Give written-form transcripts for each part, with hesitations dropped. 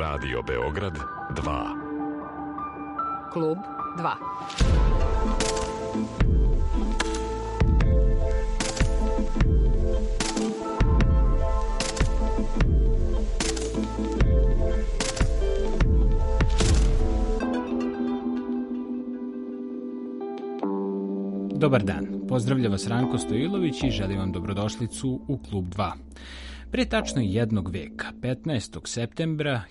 Radio Beograd 2. Klub 2. Dobar dan, pozdravlja vas Ranko Stojilović i želim vam dobrodošlicu u Klub 2. Pre tačno jednog veka, 15. septembra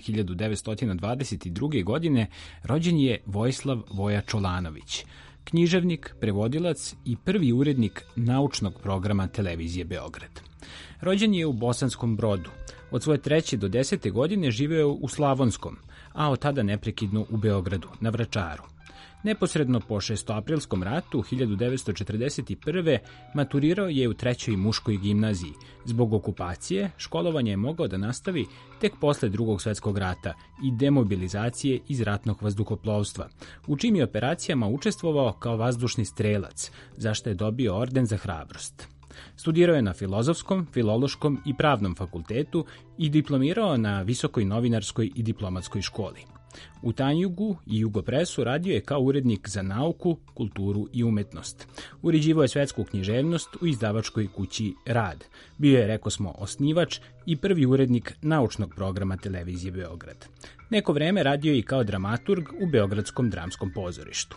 1922. godine, rođen je Vojislav Voja Čolanović, književnik, prevodilac i prvi urednik naučnog programa televizije Beograd. Rođen je u Bosanskom Brodu. Od svoje 3. do 10. godine živeo u Slavonskom, a od tada neprekidno u Beogradu, na Vračaru. Neposredno po šestoaprilskom ratu 1941. maturirao je u 3. muškoj gimnaziji. Zbog okupacije, školovanje je mogao da nastavi tek posle Drugog svjetskog rata i demobilizacije iz ratnog vazduhoplovstva, u čim je operacijama učestvovao kao vazdušni strelac, za što je dobio orden za hrabrost. Studirao je na Filozofskom, Filološkom i Pravnom fakultetu i diplomirao na Visokoj novinarskoj i diplomatskoj školi. U Tanjugu i Jugopresu radio je kao urednik za nauku, kulturu i umetnost. Uređivao je svetsku književnost u izdavačkoj kući Rad. Bio je, rekosmo, osnivač i prvi urednik naučnog programa televizije Beograd. Neko vreme radio je i kao dramaturg u Beogradskom dramskom pozorištu.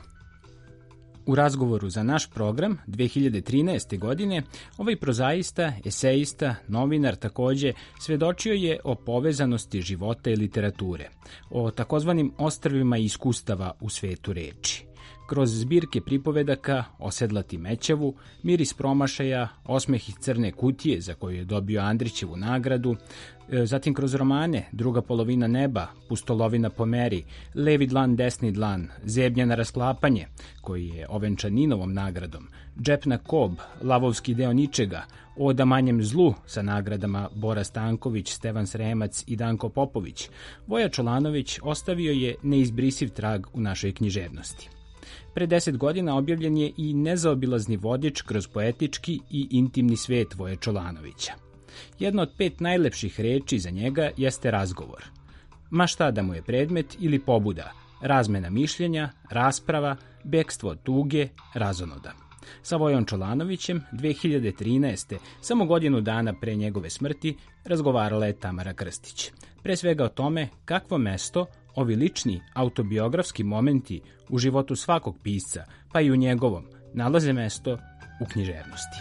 U razgovoru za naš program 2013. godine ovaj prozaista, esejista, novinar takođe svedočio je o povezanosti života i literature, o takozvanim ostrvima iskustava u svetu reči. Kroz zbirke pripovedaka Osedlati Mećavu, Miris promašaja, Osmeh iz crne kutije, za koju je dobio Andrićevu nagradu, zatim kroz romane Druga polovina neba, Pustolovina po meri, Levi dlan, desni dlan, Zebnja na rasklapanje, koji je ovenčan Ninovom nagradom, Džep na kob, Lavovski deo ničega, Oda manjem zlu sa nagradama Bora Stanković, Stevan Sremac i Danko Popović, Voja Čolanović ostavio je neizbrisiv trag u našoj književnosti. Pre 10 godina objavljen je i nezaobilazni vodič kroz poetički i intimni svet Voje Čolanovića. Jedna od 5 najlepših reči za njega jeste razgovor. Ma šta da mu je predmet ili pobuda, razmena mišljenja, rasprava, bekstvo od tuge, razonoda. Sa Vojom Čolanovićem 2013. samo godinu dana pre njegove smrti razgovarala je Tamara Krstić. Pre svega o tome kakvo mesto ovi lični autobiografski momenti u životu svakog pisca, pa i u njegovom, nalaze mesto u književnosti.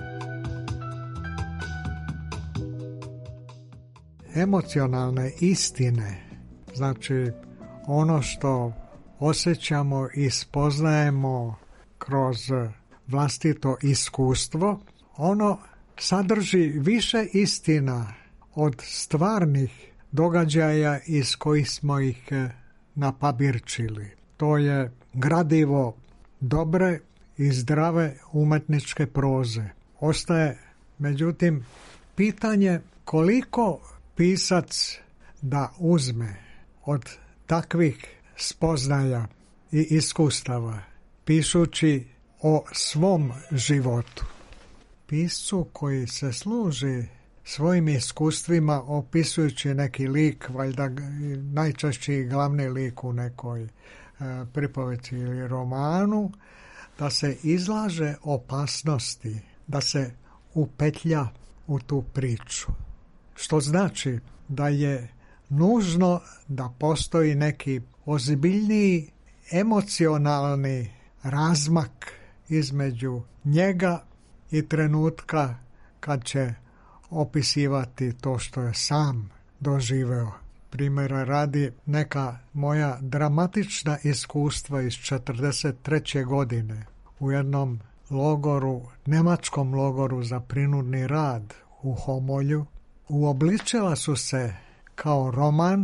Emocionalne istine, znači ono što osjećamo i spoznajemo kroz vlastito iskustvo, ono sadrži više istina od stvarnih događaja iz kojih smo ih napabirčili. To je gradivo dobre i zdrave umetničke proze. Ostaje, međutim, pitanje koliko pisac da uzme od takvih spoznaja i iskustava, pišući o svom životu. Piscu koji se služi svojim iskustvima opisujući neki lik, valjda najčešći glavni lik u nekoj pripovedi ili romanu, da se izlaže opasnosti, da se upetlja u tu priču. Što znači da je nužno da postoji neki ozbiljniji emocionalni razmak između njega i trenutka kad će opisivati to što je sam doživeo. Primjera radi, neka moja dramatična iskustva iz 1943. godine u jednom logoru, nemačkom logoru za prinudni rad u Homolju, uobličila su se kao roman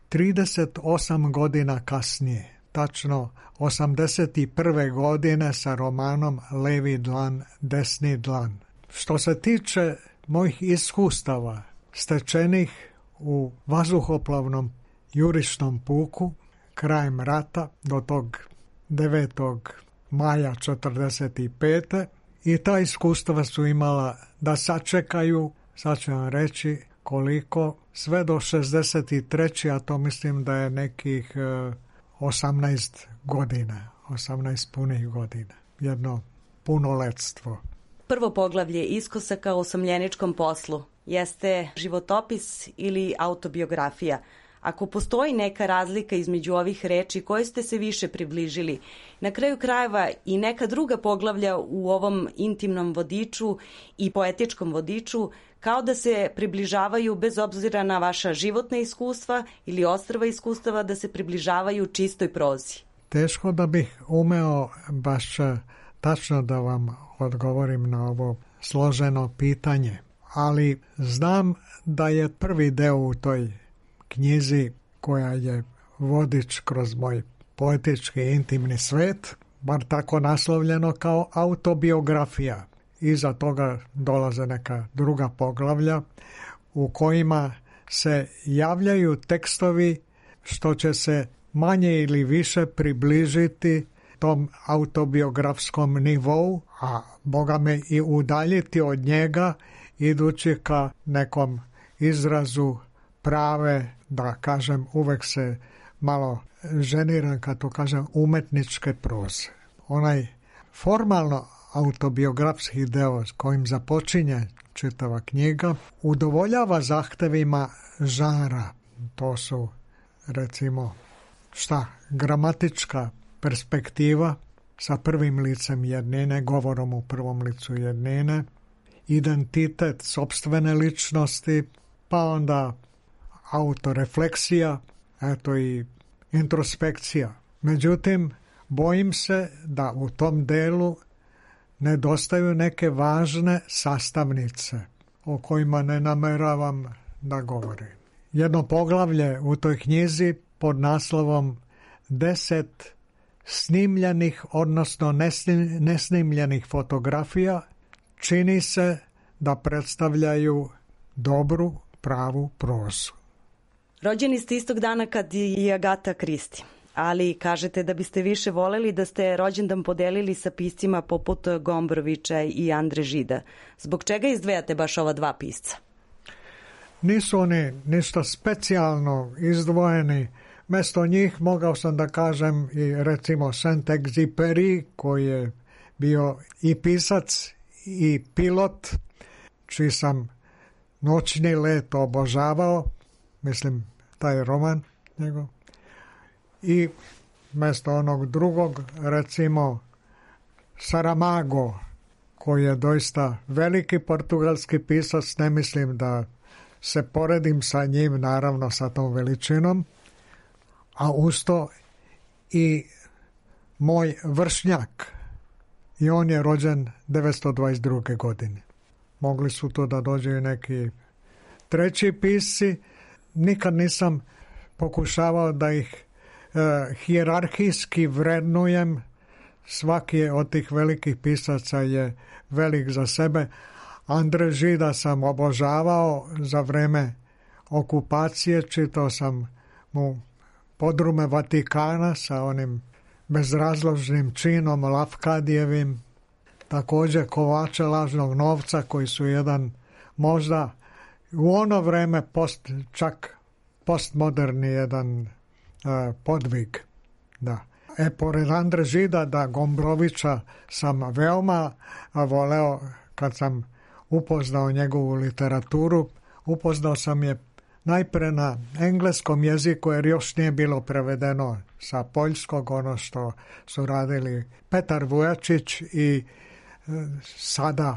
38 godina kasnije, tačno 81. godine sa romanom Levi dlan, desni dlan. Što se tiče mojih iskustava stečenih u vazduhoplovnom jurišnom puku krajem rata do tog 9. maja 1945. I ta iskustva su imala da sačekaju, sad ću vam reći, koliko, sve do 63. a to mislim da je nekih 18 godina, 18 punih godina, jedno punoletstvo. Prvo poglavlje Iskosaka o osamljeničkom poslu jeste životopis ili autobiografija. Ako postoji neka razlika između ovih reči, koje ste se više približili? Na kraju krajeva i neka druga poglavlja u ovom intimnom vodiču i poetičkom vodiču kao da se približavaju bez obzira na vaša životna iskustva ili ostrva iskustava, da se približavaju čistoj prozi. Teško da bih umeo baš tačno da vam odgovorim na ovo složeno pitanje, ali znam da je prvi deo u toj knjizi koja je vodič kroz moj poetički intimni svet, bar tako naslovljeno kao autobiografija. Iza toga dolaze neka druga poglavlja u kojima se javljaju tekstovi što će se manje ili više približiti tom autobiografskom nivou, a Boga me i udaljiti od njega idući ka nekom izrazu prave, da kažem, uvek se malo ženiram kad to kažem, umetničke proze. Onaj formalno autobiografski deo s kojim započinje čitava knjiga udovoljava zahtevima žanra. To su, recimo, gramatička perspektiva sa prvim licem jednine, govorom u prvom licu jednine, identitet sopstvene ličnosti, pa onda autorefleksija, eto i introspekcija. Međutim, bojim se da u tom delu nedostaju neke važne sastavnice o kojima ne nameravam da govorim. Jedno poglavlje u toj knjizi pod naslovom 10 snimljenih, odnosno nesnimljenih fotografija čini se da predstavljaju dobru, pravu prozu. Rođeni ste istog dana kad i Agata Kristi, ali kažete da biste više voleli da ste rođendan podelili sa piscima poput Gombrovića i Andre Žida. Zbog čega izdvajate baš ova dva pisca? Nisu oni ništa specijalno izdvojeni. Mesto njih mogao sam da kažem i recimo Saint-Exupéry, koji je bio i pisac i pilot, čiji sam Noćni let obožavao, mislim taj roman njegov. I mesto onog drugog, recimo Saramago, koji je doista veliki portugalski pisac, ne mislim da se poredim sa njim, naravno sa tom veličinom, a usto i moj vršnjak, i on je rođen 922. godine. Mogli su to da dođe i neki treći pisci. Nikad nisam pokušavao da ih hijerarhijski vrednujem. Svaki od tih velikih pisaca je velik za sebe. Andre Žida sam obožavao za vreme okupacije. Čitao sam mu Podrume Vatikana sa onim bezrazložnim činom Lafkadijevim. Također Kovače lažnog novca, koji su jedan možda u ono vreme čak postmoderni jedan podvig. Da. Pored Andre Žida, da, Gombrovića sam veoma voleo kad sam upoznao njegovu literaturu. Upoznao sam je najpre na engleskom jeziku, jer još nije bilo prevedeno sa poljskog, ono što su radili Petar Vujačić i sada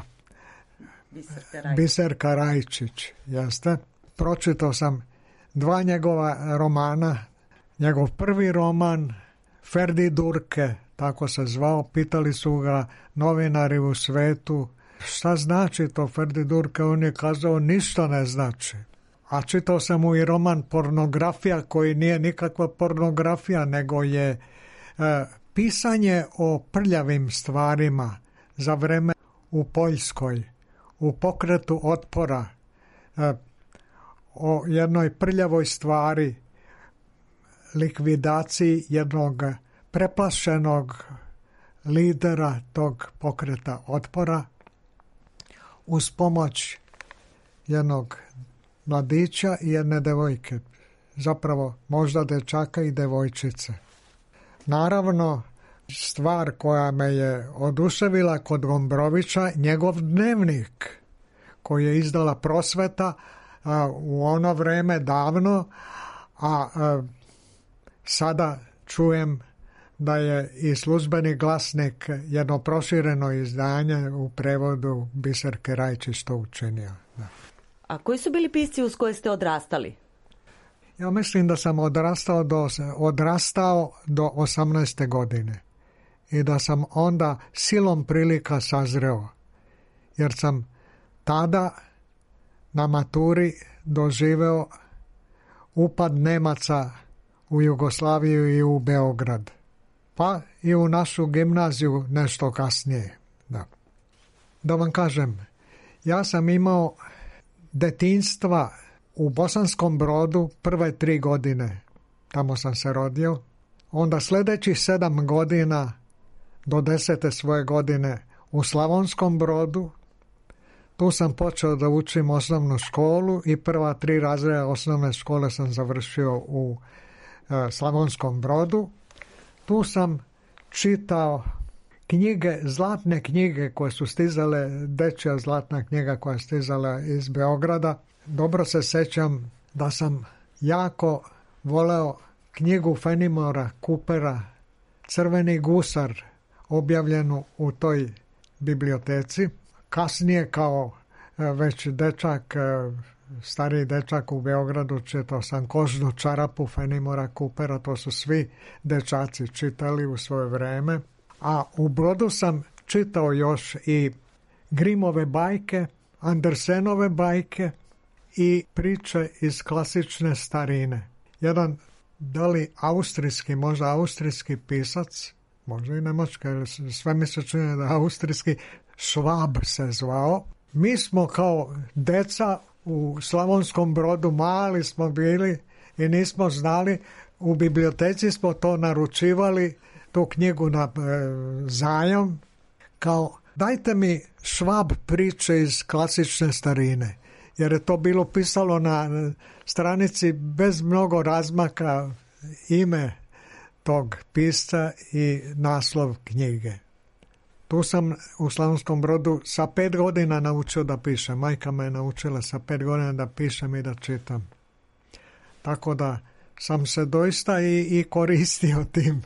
Biserka Rajčić. Jeste? Pročitao sam dva njegova romana. Njegov prvi roman, Ferdi Durke, tako se zvao, pitali su ga novinari u svetu, šta znači to Ferdi Durke? On je kazao, ništa ne znači. A čitao sam mu i roman Pornografija, koji nije nikakva pornografija, nego je pisanje o prljavim stvarima za vreme u Poljskoj, u pokretu otpora, o jednoj prljavoj stvari, likvidaciji jednog preplašenog lidera tog pokreta otpora uz pomoć jednog mladića i jedne devojke. Zapravo možda dečaka i devojčice. Naravno, stvar koja me je oduševila kod Gombrovića, njegov dnevnik koji je izdala Prosveta u ono vreme davno, a sada čujem da je i Službeni glasnik jedno prošireno izdanje u prevodu Biserke Rajčić to učinio. Da. A koji su bili pisci uz koje ste odrastali? Ja mislim da sam odrastao do 18. godine i da sam onda silom prilika sazreo, jer sam tada na maturi doživeo upad Nemaca u Jugoslaviju i u Beograd, pa i u našu gimnaziju nešto kasnije. Da vam kažem, ja sam imao detinjstva u Bosanskom Brodu prve 3 godine, tamo sam se rodio, onda sljedećih 7 godina do 10. svoje godine u Slavonskom Brodu. Tu sam počeo da učim osnovnu školu i prva 3 razreda osnovne škole sam završio u Slavonskom Brodu. Tu sam čitao knjige, zlatne knjige koje su stizale, dečja zlatna knjiga koja je stizala iz Beograda. Dobro se sjećam da sam jako voleo knjigu Fenimora Coopera Crveni gusar, objavljenu u toj biblioteci. Kasnije kao već dečak, stariji dečak u Beogradu, čitao sam Kožnu čarapu Fenimora Coopera, to su svi dečaci čitali u svoje vreme. A u Brodu sam čitao još i Grimove bajke, Andersenove bajke i priče iz klasične starine. Jedan, da li možda austrijski pisac, možda i nemački, sve mi se čini da austrijski, Švab se zvao. Mi smo kao deca u Slavonskom Brodu, mali smo bili i nismo znali, u biblioteci smo to naručivali, tu knjigu na zajam, kao dajte mi Švab priče iz klasične starine, jer je to bilo pisalo na stranici bez mnogo razmaka, ime tog pisca i naslov knjige. Tu sam u Slavonskom Brodu sa 5 godina naučio da pišem. Majka me je naučila sa 5 godina da pišem i da čitam. Tako da sam se doista i koristio tim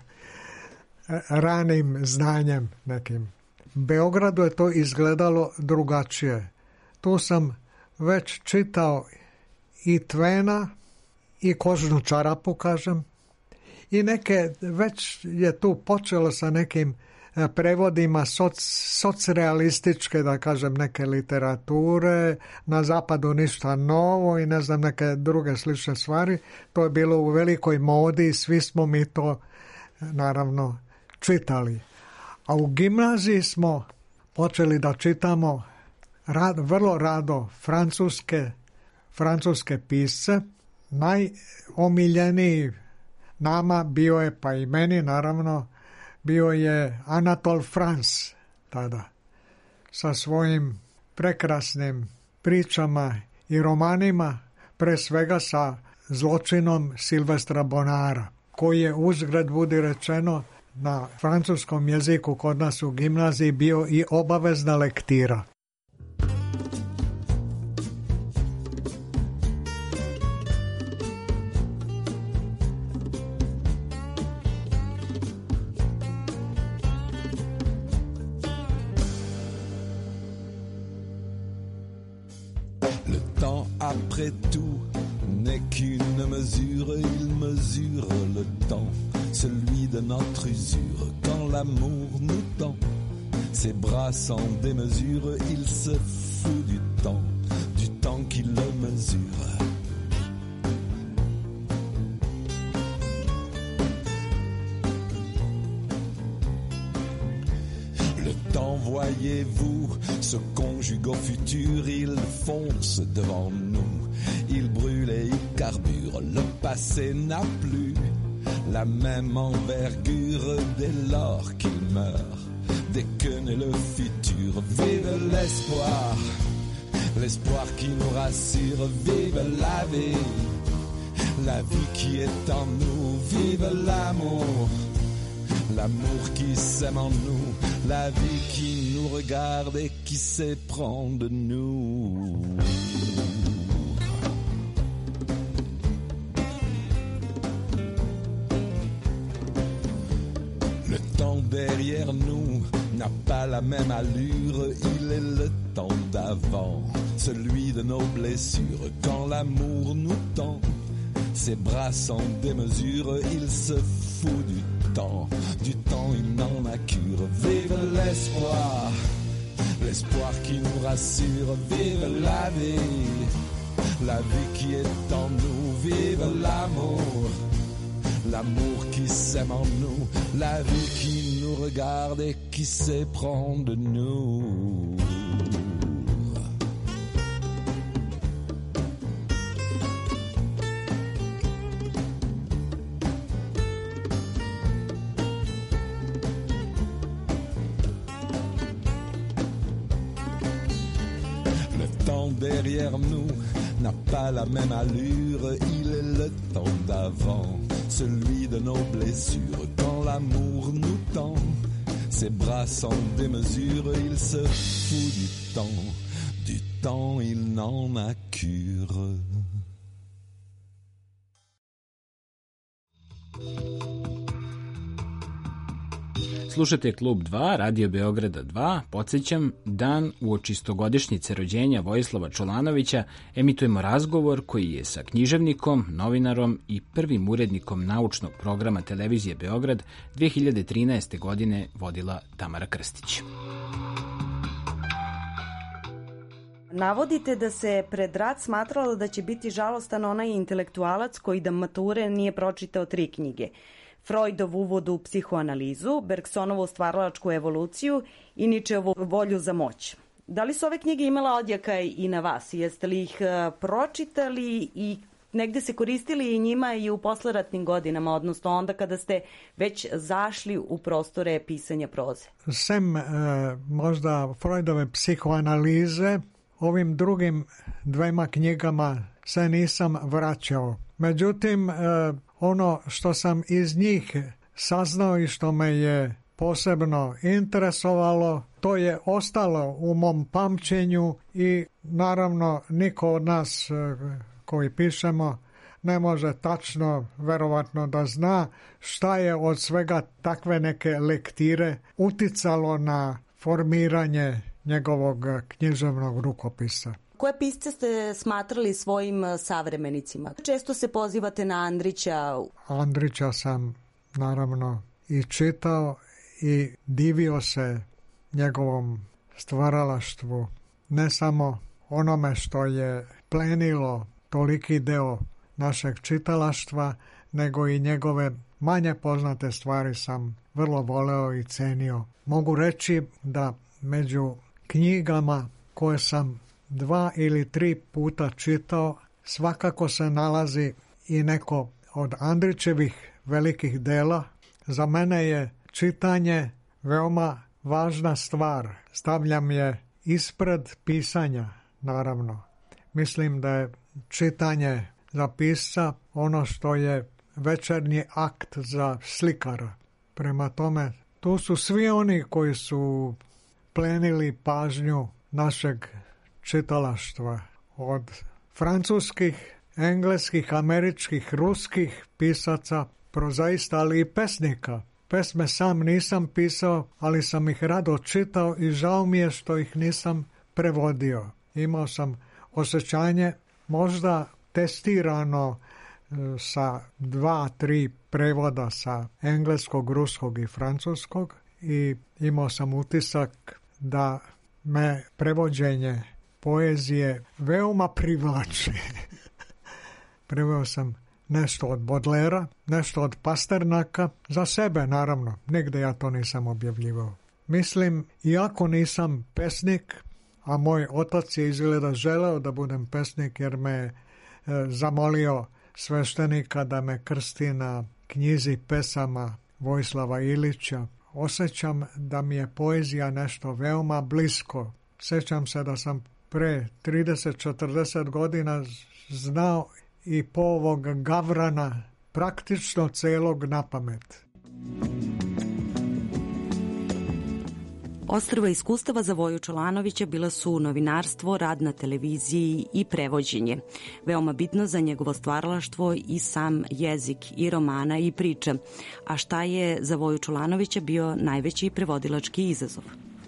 ranim znanjem nekim. Beogradu je to izgledalo drugačije. Tu sam već čitao i Tvena i Kožnu čarapu, kažem. I neke, već je tu počelo sa nekim prevodima socrealističke, da kažem, neke literature, na zapadu ništa novo i ne znam, neke druge slične stvari. To je bilo u velikoj modi i svi smo mi to naravno čitali. A u gimnaziji smo počeli da čitamo vrlo rado francuske pisce. Najomiljeniji nama bio je, pa i meni naravno, bio je Anatole France tada, sa svojim prekrasnim pričama i romanima, pre svega sa zločinom Silvestra Bonara, koji je, uzgred budi rečeno, na francuskom jeziku kod nas u gimnaziji bio i obavezna lektira. Après tout, n'est qu'une mesure, il mesure le temps, celui de notre usure. Quand l'amour nous tend ses bras sans démesure, il se fout du temps qui le mesure. Le temps, voyez-vous, se conjugue au futur, il fonce devant nous, il brûle et il carbure, le passé n'a plus la même envergure dès lors qu'il meurt, dès que naît le futur. Vive l'espoir, l'espoir qui nous rassure, vive la vie qui est en nous, vive l'amour, l'amour qui s'aime en nous, la vie qui nous regarde et qui s'éprend de nous. Le temps derrière nous n'a pas la même allure, il est le temps d'avant, celui de nos blessures. Quand l'amour nous tend ses bras sans démesure, il se fout du temps il n'en a cure. Vive l'espoir, l'espoir qui nous rassure, vive la vie qui est en nous, vive l'amour, l'amour qui s'aime en nous, la vie qui nous regarde et qui s'éprend de nous. Derrière nous n'a pas la même allure, il est le temps d'avant, celui de nos blessures. Quand l'amour nous tend ses bras sans démesure, il se fout du temps il n'en a cure. Slušate Klub 2, Radio Beograda 2. Podsjećam, dan uoči 100-godišnjice rođenja Vojislava Čolanovića emitujemo razgovor koji je sa književnikom, novinarom i prvim urednikom naučnog programa televizije Beograd 2013. godine vodila Tamara Krstić. Navodite da se pred rat smatralo da će biti žalostan onaj intelektualac koji da mature nije pročitao 3 knjige. Freudov uvod u psihoanalizu, Bergsonovu stvaralačku evoluciju i Ničeovu volju za moć. Da li su ove knjige imala odjeka i na vas? Jeste li ih pročitali i negde se koristili i njima i u posleratnim godinama, odnosno onda kada ste već zašli u prostore pisanja proze? Sem možda Freudove psihoanalize, ovim drugim 2 knjigama se nisam vraćao. Međutim, ono što sam iz njih saznao i što me je posebno interesovalo, to je ostalo u mom pamćenju i naravno niko od nas koji pišemo ne može tačno, verovatno da zna šta je od svega takve neke lektire uticalo na formiranje njegovog književnog rukopisa. Koje pisce ste smatrali svojim savremenicima? Često se pozivate na Andrića. Andrića sam naravno i čitao i divio se njegovom stvaralaštvu. Ne samo onome što je plenilo toliki deo našeg čitalaštva, nego i njegove manje poznate stvari sam vrlo voleo i cenio. Mogu reći da među knjigama koje sam 2 ili 3 puta čitao, svakako se nalazi i neko od Andrićevih velikih dela. Za mene je čitanje veoma važna stvar. Stavljam je ispred pisanja, naravno. Mislim da je čitanje za pisca ono što je večernji akt za slikara. Prema tome, tu su svi oni koji su plenili pažnju našeg čitalaštva, od francuskih, engleskih, američkih, ruskih pisaca, prozaista, ali i pesnika. Pesme sam nisam pisao, ali sam ih rado čitao i žao mi je što ih nisam prevodio. Imao sam osjećanje, možda testirano sa 2-3 prevoda sa engleskog, ruskog i francuskog, i imao sam utisak da me prevođenje poezije veoma privlači. Preveo sam nešto od Bodlera, nešto od Pasternaka, za sebe naravno, nigde ja to nisam objavljivao. Mislim, iako nisam pesnik, a moj otac je izgleda želeo da budem pesnik jer me zamolio sveštenika da me krsti na knjizi pesama Vojislava Ilića, osjećam da mi je poezija nešto veoma blisko. Sjećam se da sam pre 30-40 godina znao i po ovog Gavrana praktično celog na pamet. Ostrva iskustava za Voju Čolanovića bila su novinarstvo, rad na televiziji i prevođenje. Veoma bitno za njegovo stvaralaštvo i sam jezik i romana i priča. A šta je za Voju Čolanovića bio najveći prevodilački izazov?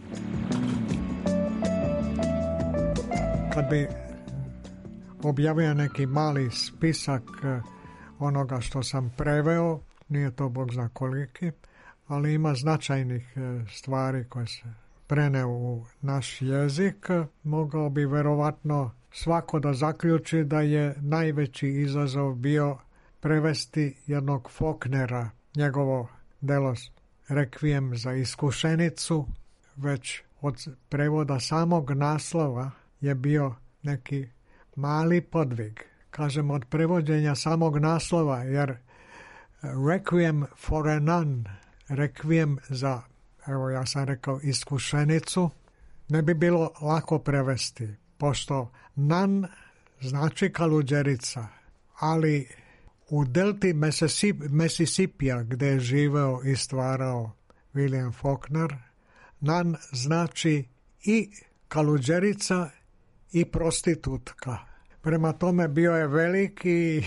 Kad bi objavio neki mali spisak onoga što sam preveo, nije to bog zna koliki, ali ima značajnih stvari koje se preneo u naš jezik, mogao bi verovatno svako da zaključi da je najveći izazov bio prevesti jednog Faulknera, njegovo delo Rekvijem za iskušenicu, već od prevoda samog naslova je bio neki mali podvig. Kažem od prevođenja samog naslova, jer Requiem for a Nun, Rekvijem za, evo ja sam rekao, iskušenicu, ne bi bilo lako prevesti, pošto nun znači kaluđerica, ali u delti Mississipija gde je živeo i stvarao William Faulkner, nun znači i kaluđerica i prostitutka. Prema tome bio je veliki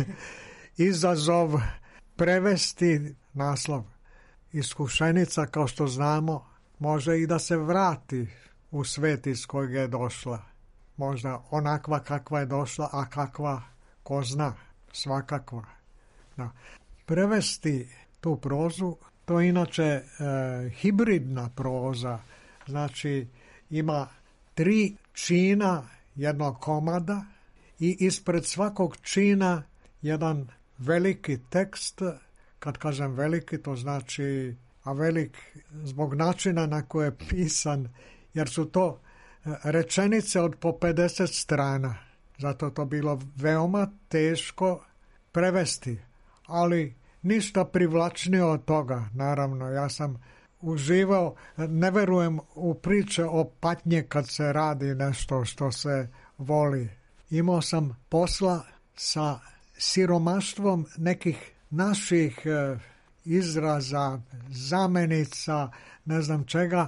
izazov prevesti naslov. Iskušenica, kao što znamo, može i da se vrati u svet iz kojeg je došla. Možda onakva kakva je došla, a kakva, ko zna, svakakva. Da. Prevesti tu prozu, to je inače hibridna proza, znači ima 3 čina jednog komada i ispred svakog čina jedan veliki tekst. Kad kažem veliki, to znači, a velik zbog načina na koje je pisan, jer su to rečenice od po 50 strana. Zato to bilo veoma teško prevesti, ali ništa privlačnije od toga. Naravno, ja sam uživao, ne verujem u priče o patnje kad se radi nešto što se voli. Imao sam posla sa siromaštvom nekih naših izraza, zamenica, ne znam čega,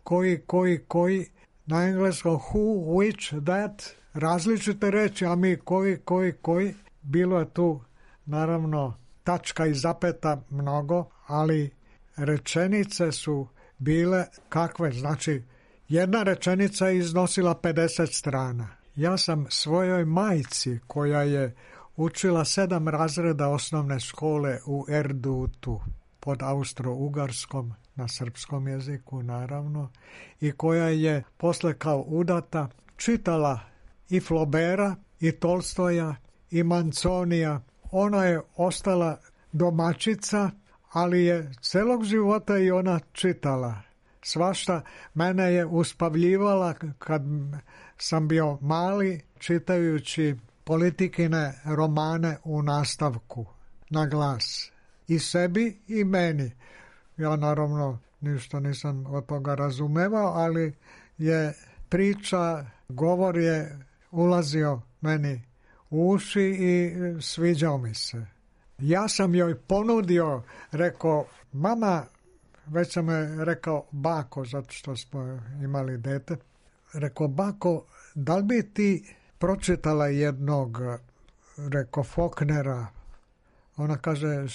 koji, na engleskom who, which, that, različite reči, a mi koji, bilo je tu naravno tačka i zapeta mnogo, ali rečenice su bile kakve, znači jedna rečenica je iznosila 50 strana. Ja sam svojoj majci, koja je učila 7 razreda osnovne škole u Erdutu pod Austro-Ugarskom, na srpskom jeziku naravno, i koja je posle kao udata čitala i Flaubera, i Tolstoja, i Manconija. Ona je ostala domaćica, ali je celog života i ona čitala. Svašta mene je uspavljivala kad sam bio mali, čitajući politikine romane u nastavku, na glas. I sebi i meni. Ja naravno ništa nisam od toga razumevao, ali je priča, govor je ulazio meni u uši i sviđao mi se. Ja sam joj ponudio, rekao, mama, već sam je rekao bako, zato što smo imali dete, rekao, bako, da li bi ti pročitala jednog, rekao, Faulknera? Ona kaže,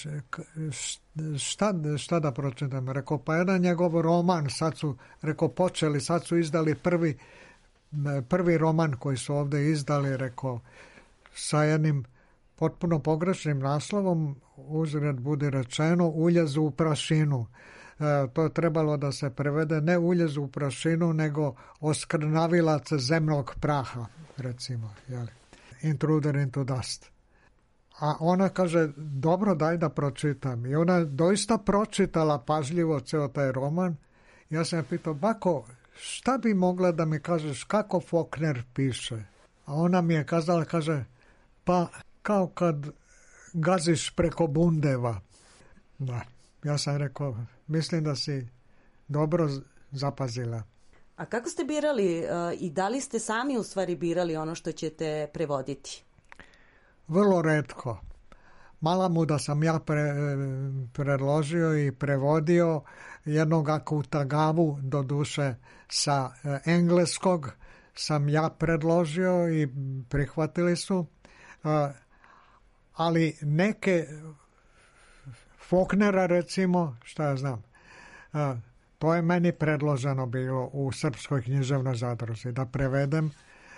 šta da pročitam? Rekao, pa jedan njegov roman, sad su izdali prvi roman koji su ovdje izdali, rekao, sa jednim potpuno pogrešnim naslovom, uzgred budi rečeno, Uljez u prašinu. To je trebalo da se prevede ne Uljez u prašinu, nego Oskrnavilac zemnog praha, recimo, jeli? Intruder into dust. A ona kaže, dobro, daj da pročitam. I ona doista pročitala pažljivo ceo taj roman. Ja sam je pitao, bako, šta bi mogla da mi kažeš kako Faulkner piše? A ona mi je kazala, kaže, pa kao kad gaziš preko bundeva. Da. Ja sam rekao, mislim da si dobro zapazila. A kako ste birali i da li ste sami u stvari birali ono što ćete prevoditi? Vrlo retko. Malamu da sam ja predložio i prevodio jednog Akutagavu, do duše sa engleskog, sam ja predložio i prihvatili su. Ali neke Faulknera, recimo, šta ja znam, to je meni predloženo bilo u Srpskoj književnoj zadruzi da prevedem.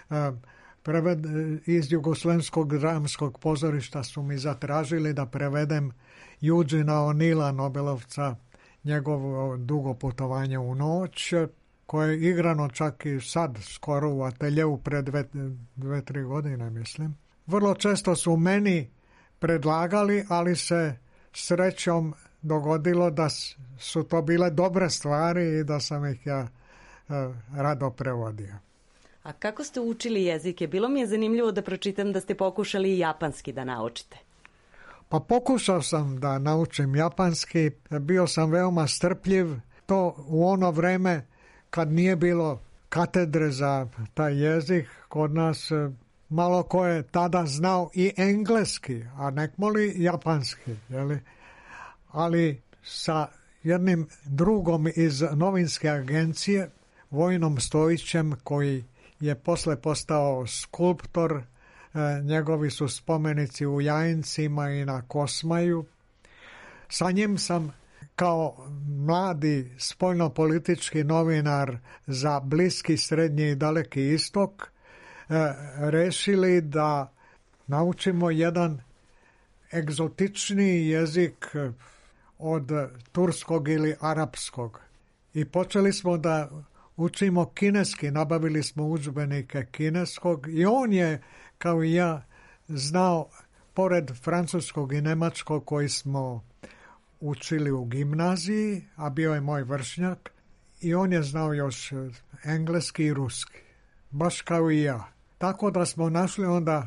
Iz Jugoslovenskog dramskog pozorišta su mi zatražili da prevedem Eugena O'Neilla, Nobelovca, njegovo dugo putovanje u noć, koje je igrano čak i sad skoro u ateljeu pre 2-3 godine, mislim. Vrlo često su meni predlagali, ali se srećom dogodilo da su to bile dobre stvari i da sam ih ja rado prevodio. A kako ste učili jezike? Bilo mi je zanimljivo da pročitam da ste pokušali i japanski da naučite. Pa pokušao sam da naučim japanski, bio sam veoma strpljiv. To u ono vreme kad nije bilo katedre za taj jezik kod nas, malo ko je tada znao i engleski, a nekmoli japanski. Jeli? Ali sa jednim drugom iz novinske agencije, Vojnom Stojićem, koji je posle postao skulptor, njegovi su spomenici u Jajincima i na Kosmaju. Sa njim sam kao mladi spoljnopolitički novinar za Bliski, Srednji i Daleki istok rešili da naučimo jedan egzotičniji jezik od turskog ili arapskog. I počeli smo da učimo kineski, nabavili smo udžbenike kineskog i on je, kao i ja, znao, pored francuskog i nemačkog koji smo učili u gimnaziji, a bio je moj vršnjak, i on je znao još engleski i ruski, baš kao i ja. Tako da smo našli onda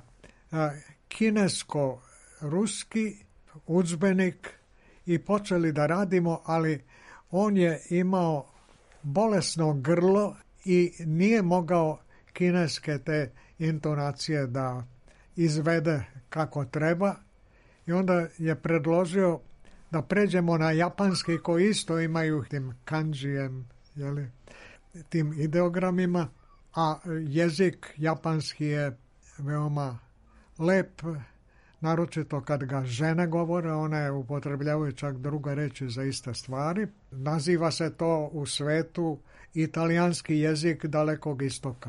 kinesko-ruski udžbenik i počeli da radimo, ali on je imao bolesno grlo i nije mogao kineske te intonacije da izvede kako treba, i onda je predložio da pređemo na japanski, koji isto imaju tim kanjijem, jeli, tim ideogramima, a jezik japanski je veoma lep, naročito kad ga žene govore, one upotrebljavaju čak druge reči za iste stvari. Naziva se to u svetu italijanski jezik Dalekog istoka.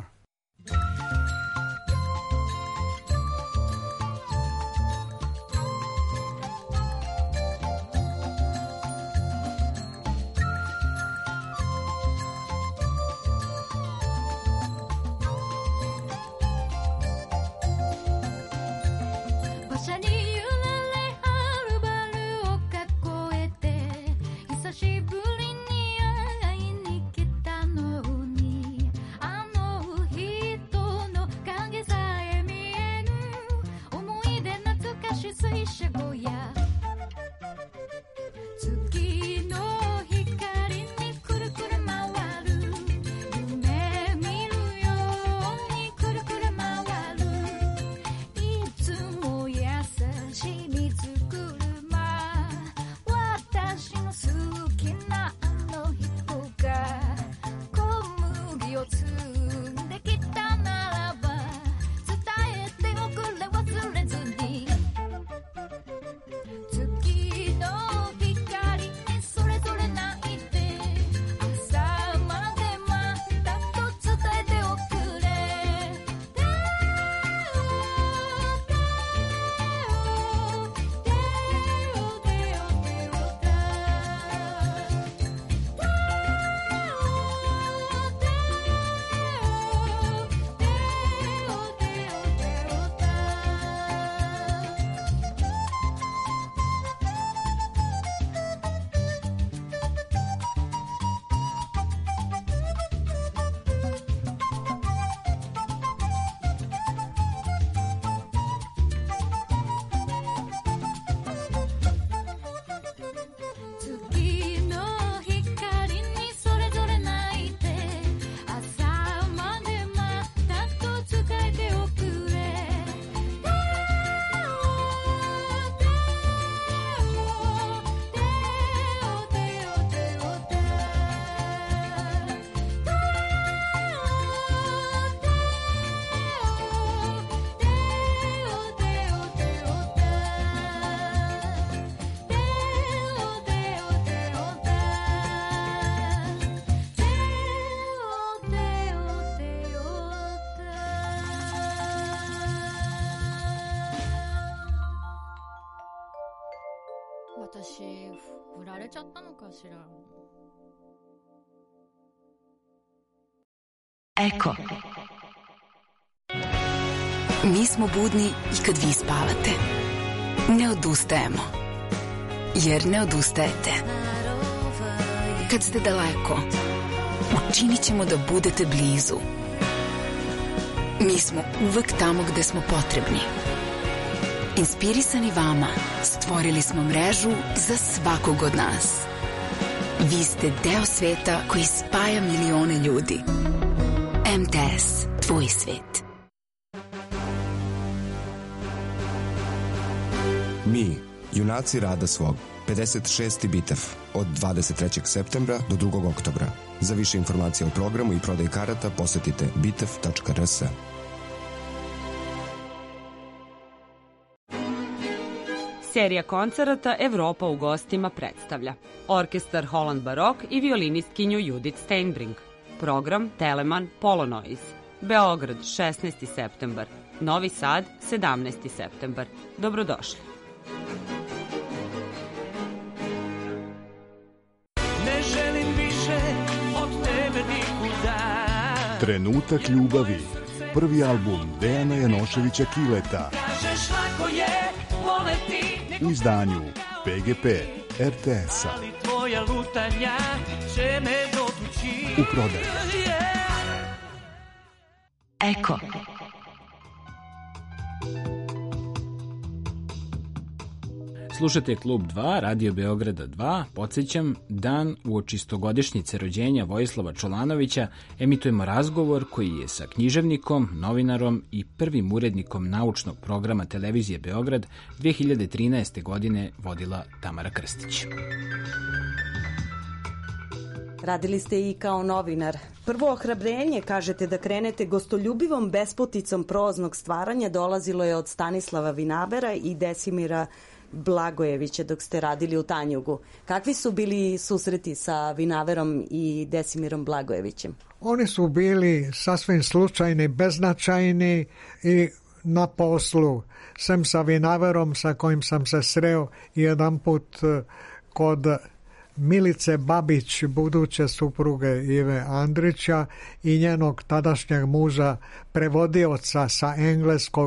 私振られちゃったのかしら。 Eko. Mi smo budni i kad vi spavate. Ne odustajemo. Jer ne odustajete. Kad ste daleko, učinit ćemo da budete blizu. Mi smo uvek tamo gde smo potrebni. Inspirisani vama, stvorili smo mrežu za svakog od nas. Vi ste deo sveta koji spaja milione ljudi. MTS, tvoj svet. Mi, junaci rada svog, 56. bitev, od 23. septembra do 2. oktobra. Za više informacija o programu i prodaj karata posetite bitev.rs. Serija koncerata Evropa u gostima predstavlja orkestar Holland Barok i violinistkinju Judith Steinbrink. Program Telemann Polonoise. Beograd 16. septembar. Novi Sad 17. septembar. Dobrodošli. Ne želim više od tebe nikuda. Trenutak ljubavi. Prvi album Dejana Janoševića Kileta. Kažeš lako je voleti. U izdanju PGP RTS-a. Ali tvoja lutanja će me dotući. U prodaju. Eko. Slušate Klub 2, Radio Beograda 2. Podsjećam, dan uoči 100-godišnjice rođenja Vojislava Čolanovića emitujemo razgovor koji je sa književnikom, novinarom i prvim urednikom naučnog programa Televizije Beograd 2013. godine vodila Tamara Krstić. Radili ste i kao novinar. Prvo ohrabrenje, kažete, da krenete gostoljubivom besputicom proznog stvaranja dolazilo je od Stanislava Vinabera i Desimira Blagojevića dok ste radili u Tanjugu. Kakvi su bili susreti sa Vinaverom i Desimirom Blagojevićem? Oni su bili sasvim slučajni, beznačajni i na poslu. Sem sa Vinaverom sa kojim sam se sreo jedan put kod Milice Babić, buduće supruge Ive Andrića i njenog tadašnjeg muža, prevodioca sa engleskog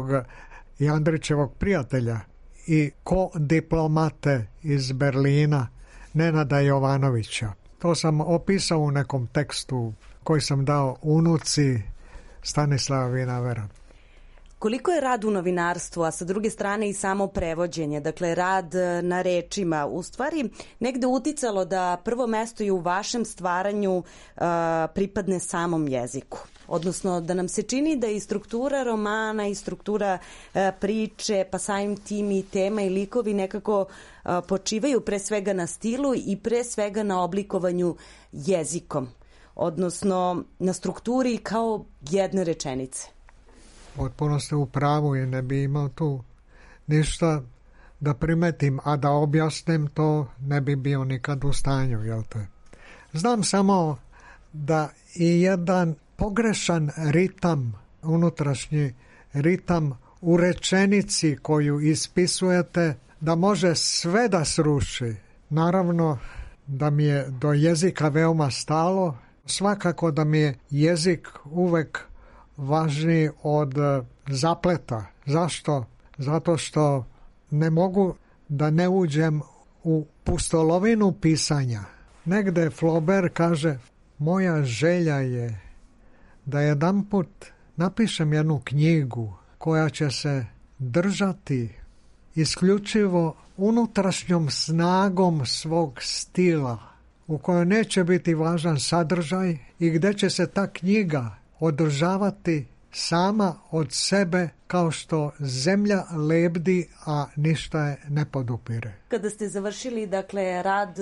i Andrićevog prijatelja i ko-diplomate iz Berlina, Nenada Jovanovića. To sam opisao u nekom tekstu koji sam dao unuci Stanislava Vinavera. Koliko je rad u novinarstvu, a sa druge strane i samo prevođenje, dakle rad na rečima, u stvari negde uticalo da prvo mesto i u vašem stvaranju pripadne samom jeziku? Odnosno da nam se čini da i struktura romana i struktura priče, pa samim tim i tema i likovi nekako počivaju pre svega na stilu i pre svega na oblikovanju jezikom, odnosno na strukturi kao jedne rečenice. Potpuno ste u pravu i ne bi imao tu ništa da primetim, a da objasnim to ne bi bio nikad u stanju, jel te? Znam samo da i jedan pogrešan ritam, unutrašnji ritam u rečenici koju ispisujete, da može sve da sruši. Naravno da mi je do jezika veoma stalo, svakako da mi je jezik uvek važniji od zapleta. Zašto? Zato što ne mogu da ne uđem u pustolovinu pisanja. Negde Flaubert kaže, moja želja je da jedanput napišem jednu knjigu koja će se držati isključivo unutrašnjom snagom svog stila, u kojoj neće biti važan sadržaj i gde će se ta knjiga održavati sama od sebe kao što zemlja lebdi, a ništa je ne podupire. Kada ste završili dakle rad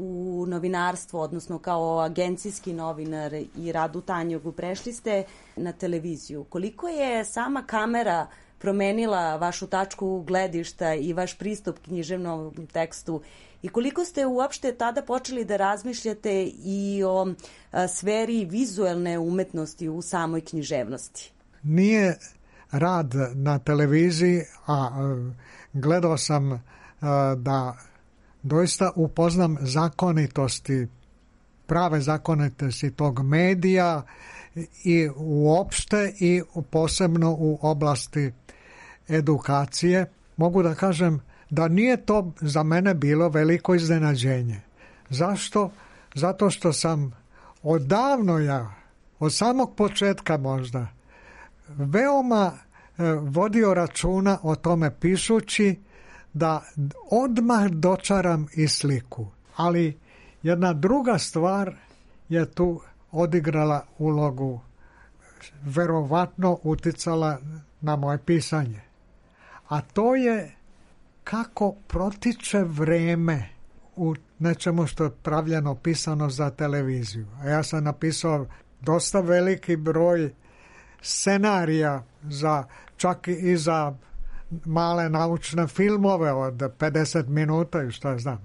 u novinarstvu, odnosno kao agencijski novinar i rad u Tanjugu, prešli ste na televiziju. Koliko je sama kamera promenila vašu tačku gledišta i vaš pristup književnom tekstu i koliko ste uopšte tada počeli da razmišljate i o sferi vizuelne umetnosti u samoj književnosti? Nije rad na televiziji, a gledao sam da doista upoznam zakonitosti, prave zakonitosti tog medija i uopšte i posebno u oblasti edukacije. Mogu da kažem da nije to za mene bilo veliko iznenađenje. Zašto? Zato što sam odavno od samog početka možda, veoma vodio računa o tome pišući da odmah dočaram i sliku. Ali jedna druga stvar je tu odigrala ulogu, verovatno uticala na moje pisanje. A to je kako protiče vreme u nečemu što je pravljeno, pisano za televiziju. A ja sam napisao dosta veliki broj scenarija čak i za male naučne filmove od 50 minuta i što ja znam.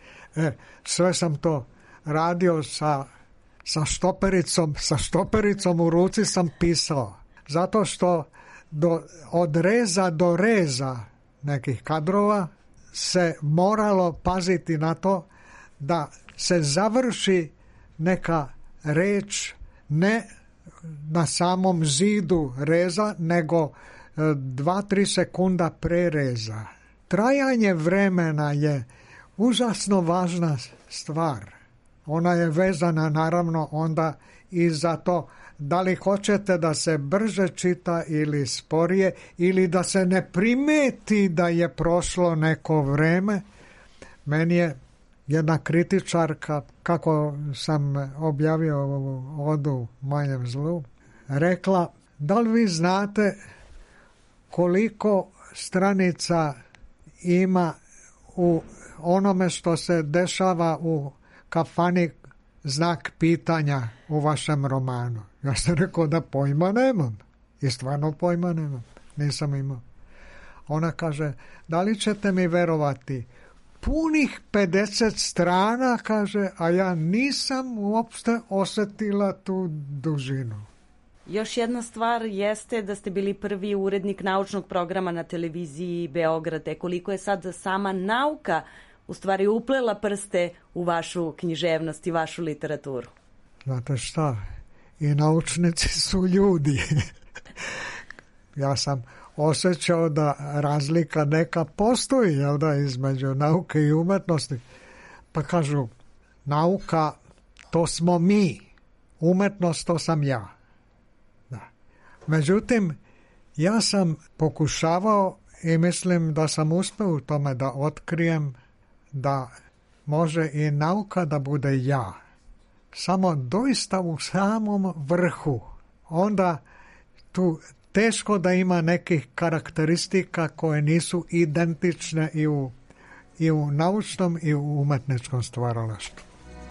Sve sam to radio sa štopericom u ruci sam pisao. Zato što od reza do reza nekih kadrova se moralo paziti na to da se završi neka reč ne na samom zidu reza, nego 2-3 sekunda pre reza. Trajanje vremena je užasno važna stvar. Ona je vezana naravno onda i za to da li hoćete da se brže čita ili sporije ili da se ne primeti da je prošlo neko vreme. Meni je jedna kritičarka, kako sam objavio ovu odu manjem zlu, rekla: da li vi znate koliko stranica ima u onome što se dešava u kafani znak pitanja u vašem romanu? Ja sam rekao da pojma nemam. I stvarno pojma nemam. Nisam imao. Ona kaže: da li ćete mi verovati, punih 50 strana, kaže, a ja nisam uopšte osjetila tu dužinu. Još jedna stvar jeste da ste bili prvi urednik naučnog programa na televiziji Beograda. Koliko je sad sama nauka u stvari uplela prste u vašu književnost i vašu literaturu? Znate šta? I naučnici su ljudi. Ja sam osjećao da razlika neka postoji, jel da, između nauke i umetnosti. Pa kažu, nauka to smo mi, umetnost to sam ja. Da. Međutim, ja sam pokušavao i mislim da sam uspeo u tome da otkrijem da može i nauka da bude ja. Samo doista u samom vrhu. Onda tu teško da ima nekih karakteristika koje nisu identične i u naučnom i u umetničkom stvaralaštvu.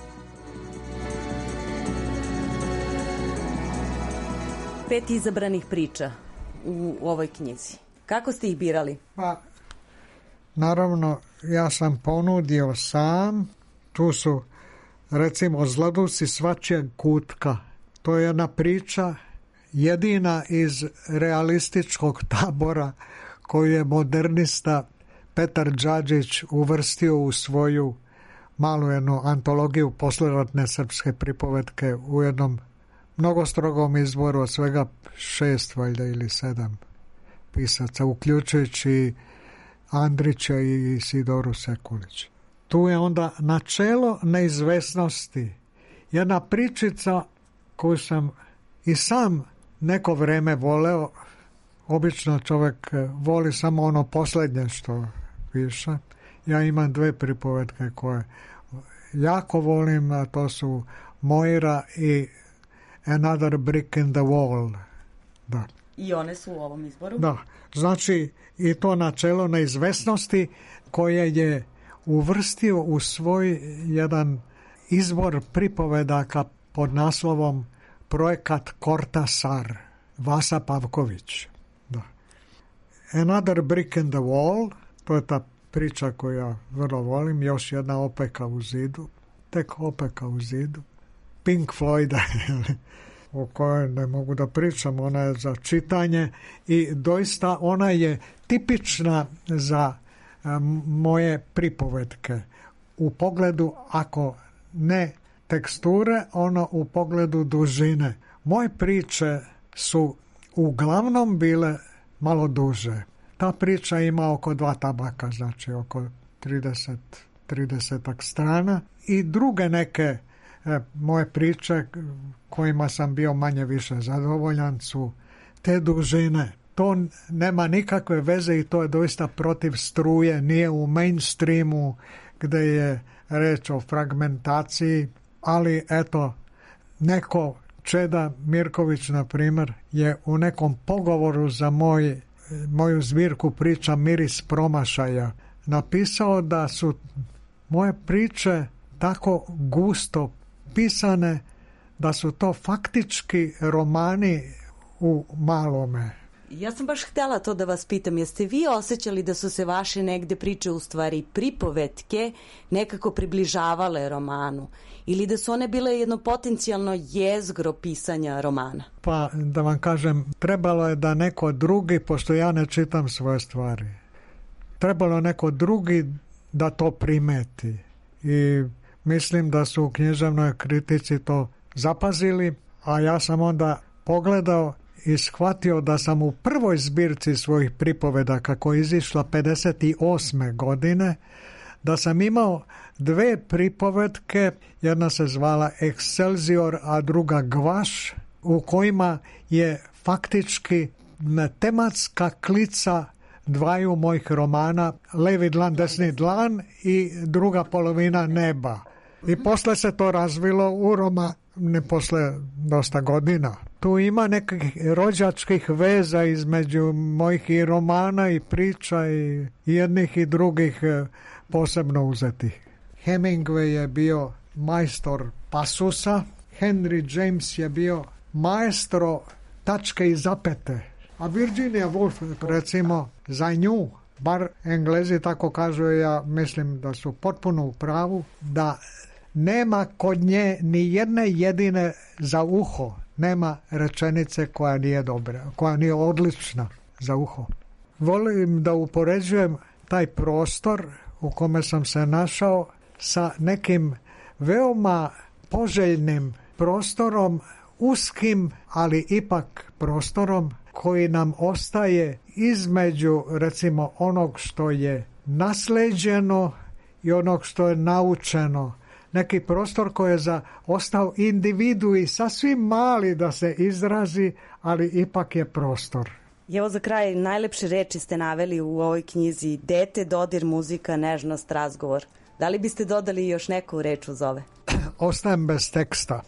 Pet izabranih priča u ovoj knjizi. Kako ste ih birali? Pa, naravno, ja sam ponudio sam. Tu su, recimo, Zlodusi svačijeg kutka. To je jedna priča jedina iz realističkog tabora koju je modernista Petar Đađić uvrstio u svoju malu jednu antologiju posleratne srpske pripovetke u jednom mnogo strogom izboru od svega 6 valjda ili 7 pisaca, uključujući Andrića i Sidoru Sekulić. Tu je onda načelo neizvesnosti, jedna pričica koju sam i sam neko vreme voleo. Obično čovjek voli samo ono posljednje što piše. Ja imam 2 pripovetke koje jako volim, a to su Moira i Another Brick in the Wall. Da. I one su u ovom izboru? Da, znači i to načelo neizvesnosti koje je uvrstio u svoj jedan izbor pripovedaka pod naslovom Projekat Kortasar, Vasa Pavković. Da. Another Brick in the Wall, to je ta priča koju ja vrlo volim, još jedna opeka u zidu, tek opeka u zidu. Pink Floyda, o kojoj ne mogu da pričam, ona je za čitanje i doista ona je tipična za moje pripovetke. u pogledu, ako ne teksture, ono u pogledu dužine. Moje priče su uglavnom bile malo duže. Ta priča ima oko 2 tabaka, znači oko 30 strana. I druge neke moje priče kojima sam bio manje više zadovoljan su te dužine. To nema nikakve veze i to je doista protiv struje, nije u mainstreamu gdje je reč o fragmentaciji, ali eto, neko Čeda Mirković, na primjer, je u nekom pogovoru za moju zbirku priča Miris promašaja napisao da su moje priče tako gusto pisane da su to faktički romani u malome. Ja sam baš htjela to da vas pitam, jeste vi osjećali da su se vaše negde priče, u stvari pripovetke, nekako približavale romanu? Ili da su one bile jedno potencijalno jezgro pisanja romana? Pa da vam kažem, trebalo je da neko drugi, pošto ja ne čitam svoje stvari, trebalo je neko drugi da to primeti. I mislim da su u književnoj kritici to zapazili, a ja sam onda pogledao i shvatio da sam u prvoj zbirci svojih pripovedaka, koja je izišla 58. godine, da sam imao 2 pripovetke, jedna se zvala Excelsior, a druga Gvaš, u kojima je faktički tematska klica dvaju mojih romana, Levi dlan, desni dlan i druga polovina neba. I posle se to razvilo u ne posle dosta godina. Tu ima nekih rođačkih veza između mojih i romana i priča i jednih i drugih posebno uzetih. Hemingway je bio majstor pasusa, Henry James je bio maestro tačke i zapete, a Virginia Woolf, recimo, za nju, bar Englezi tako kažu, ja mislim da su potpuno u pravu, da nema kod nje ni jedne jedine za uho, nema rečenice koja nije dobra, koja nije odlična za uho. Volim da upoređujem taj prostor u kome sam se našao sa nekim veoma poželjnim prostorom, uskim, ali ipak prostorom koji nam ostaje između, recimo, onog što je nasleđeno i onog što je naučeno. Neki prostor koji je ostao individu i sasvim mali da se izrazi, ali ipak je prostor. I evo za kraj, najlepše reči ste naveli u ovoj knjizi: dete, dodir, muzika, nežnost, razgovor. Da li biste dodali još neku reč uz ove? Ostajem bez teksta.